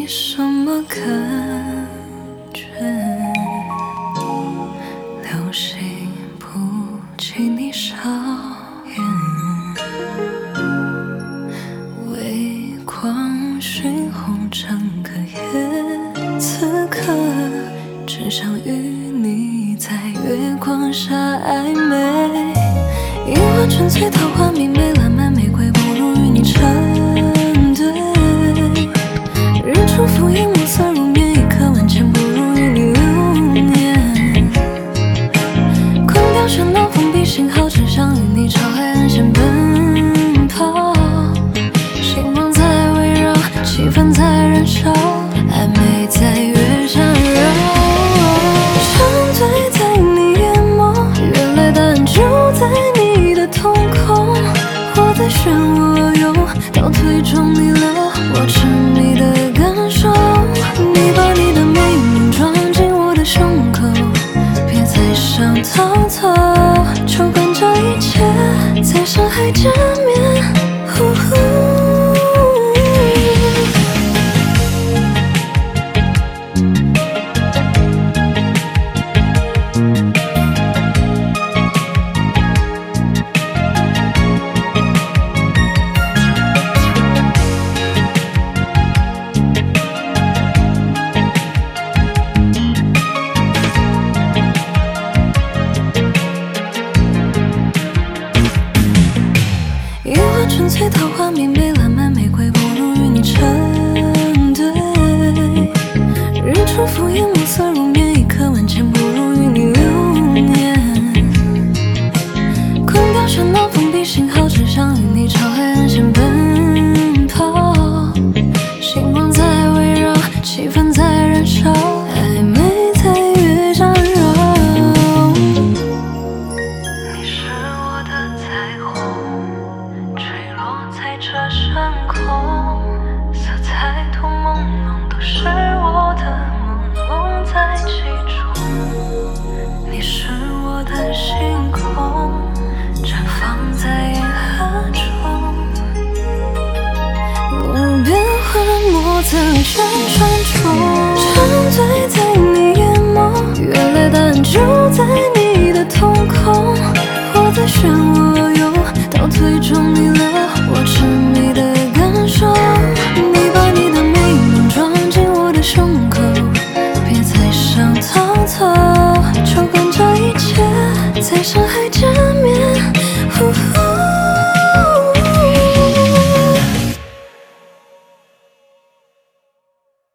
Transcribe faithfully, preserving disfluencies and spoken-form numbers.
没什么感觉，流星不及你笑颜，微光熏红整个夜，此刻只想与你在月光下暧昧，樱花纯粹，桃花明媚，烂漫玫瑰不如与你成对，日出浮影，暮色如面，一刻万千不如与你留念，空调喧闹，封闭信号，只想与你朝海岸线奔跑，星光在围绕，气氛在燃烧，暧昧在月下绕，沉醉在你眼眸，原来答案就在你的瞳孔，我在漩涡游，倒退中你留我痴迷的感受，你把你的命运装进我的胸口，别再想逃走，就跟这一切在上海见面。呼呼纯粹，桃花明媚，烂漫玫瑰不如与你成对，日出浮影，暮色如面，一刻万千不如与你留念，空调喧闹，封闭信号，只想与你朝海岸线奔跑，星光在围绕，气氛在燃烧，暧昧在月下绕，你是我的彩虹，在这山空，色彩多朦胧，都是我的朦胧在其中。你是我的星空，绽放在银河中，无边幻魔在旋转中，沉醉在你眼眸，原来答案就在你的瞳孔，我在漩涡游，倒退中你留我痴迷